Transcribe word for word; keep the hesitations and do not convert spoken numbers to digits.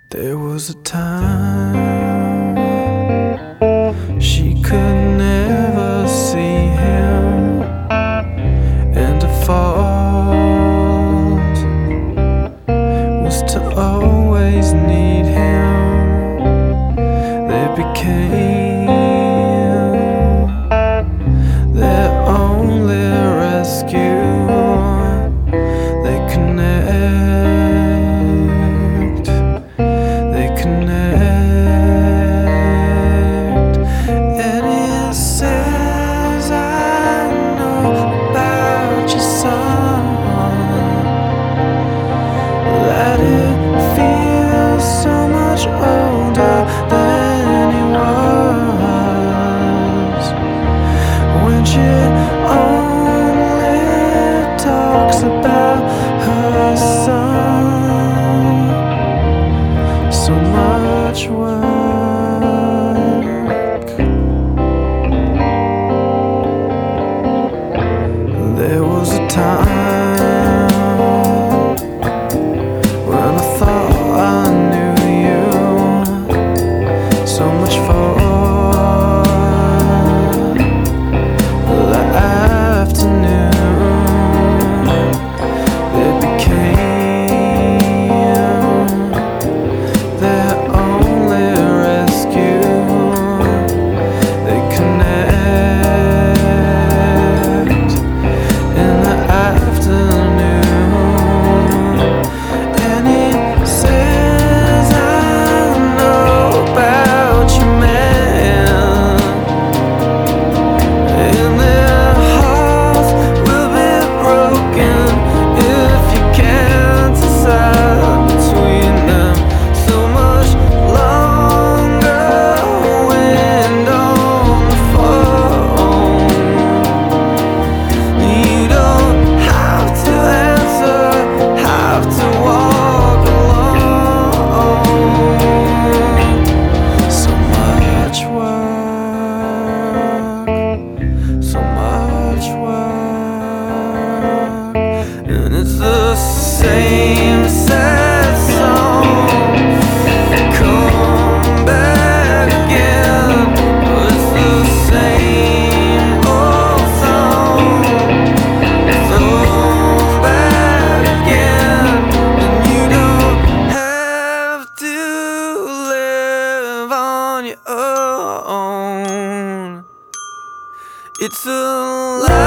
There was a time she could never see him, and to fault was to always need him. They became their only rescue. They connect, they connect. And he says, I know about your son, that it feels so much older than he was, when she only talks about her son. So much work. There was a time when I thought I knew you so much for the afternoon. They became their only rescue. They connect in the afternoon. And he says, I know about you, man, and their hearts will be broken if you can't decide between them. So much longer wind on the phone. You don't have to answer, have to walk alone. So much work, so much work, and it's the same sad song. Come back again, it's the same old song. Come back again, and you don't have to live on your own. It's a lie.